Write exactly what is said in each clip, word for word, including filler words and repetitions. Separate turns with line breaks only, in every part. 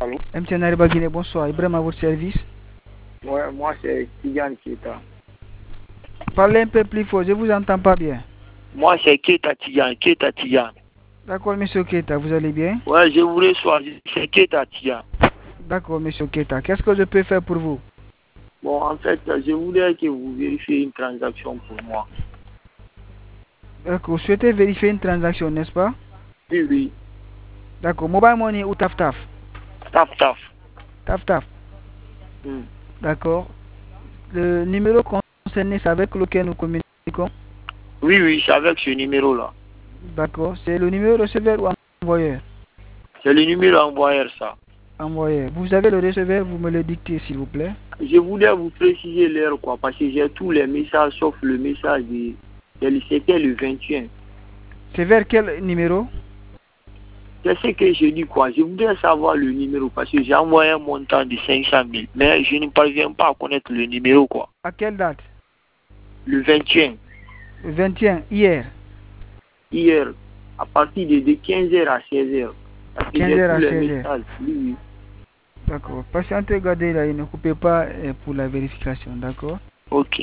allô?
M T N Ariba Guinée, bonsoir. Ibrahim à votre service.
Ouais, moi c'est Tidiane Keita.
Parlez un peu plus fort, je vous entends pas bien.
Moi c'est Keita Tidiane, Keita Tidiane.
D'accord, monsieur Keita, vous allez bien?
Ouais, je voulais soir, c'est Keita Tidiane.
D'accord, monsieur Keita. Qu'est-ce que je peux faire pour vous?
Bon, en fait, je voulais que vous vérifiez une transaction pour moi.
D'accord, vous souhaitez vérifier une transaction, n'est-ce pas?
Oui, oui.
D'accord, Mobile Money ou Taf Taf?
Taf Taf.
Taf Taf.
Hmm.
D'accord. Le numéro concerné, c'est avec lequel nous communiquons?
Oui, oui, c'est avec ce numéro-là.
D'accord. C'est le numéro receveur ou envoyeur?
C'est le numéro envoyeur, ça.
Envoyeur. Vous avez le receveur, vous me le dictez, s'il vous plaît.
Je voulais vous préciser l'heure, quoi, parce que j'ai tous les messages, sauf le message de... C'était le vingt et un.
C'est vers quel numéro?
C'est ce que je dis, quoi. Je voudrais savoir le numéro, parce que j'ai envoyé un montant de cinq cent mille, mais je ne parviens pas à connaître le numéro, quoi.
À quelle date?
Le vingt et un.
Le vingt et un, hier.
Hier, à partir de, de quinze heures à seize heures.
quinze heures à seize heures.
Messages, oui, oui.
D'accord. Patientez, regardez là, ne coupez pas euh, pour la vérification, d'accord?
Ok.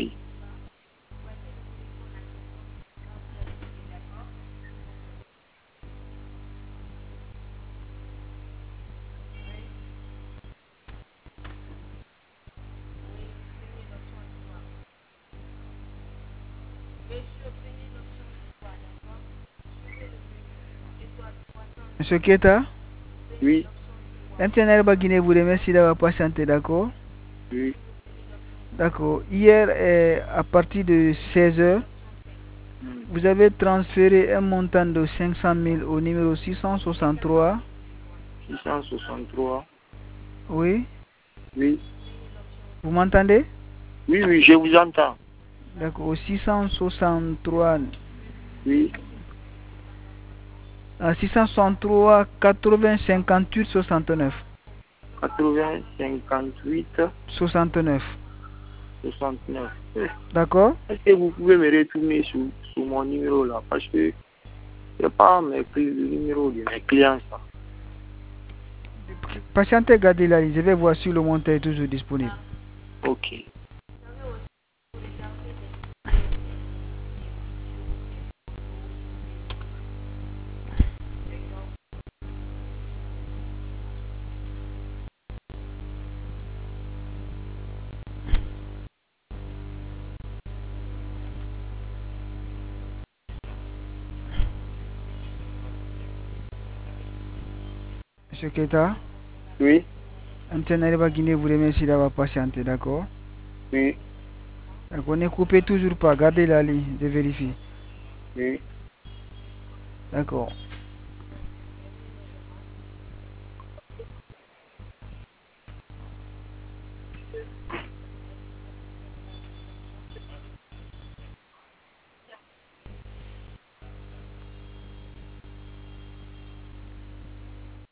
Monsieur Keita?
Oui.
M T N Ariba Guinée vous remercie d'avoir patienté, d'accord?
Oui.
D'accord. Hier, euh, à partir de seize heures,
Hmm.
vous avez transféré un montant de cinq cent mille au numéro six cent soixante-trois.
six cent soixante-trois.
Oui.
Oui.
Vous m'entendez?
Oui, oui, je vous entends.
D'accord. Au six cent soixante-trois.
Oui.
À six cent soixante-trois quatre-vingts cinquante-huit soixante-neuf.
quatre-vingts cinquante-huit
soixante-neuf.
soixante-neuf.
D'accord?
Est-ce que vous pouvez me retourner sur, sur mon numéro là? Parce que je n'ai pas mes clés, le numéro de mes clients. Ça.
Patientez, gardez la ligne. Je vais voir si le montant est toujours disponible.
Ok.
Monsieur Keita?
Oui.
M T N Ariba Guinée vous remercie d'avoir patienté, d'accord?
Oui.
D'accord, ne coupez toujours pas, gardez la ligne, je vérifie.
Oui.
D'accord.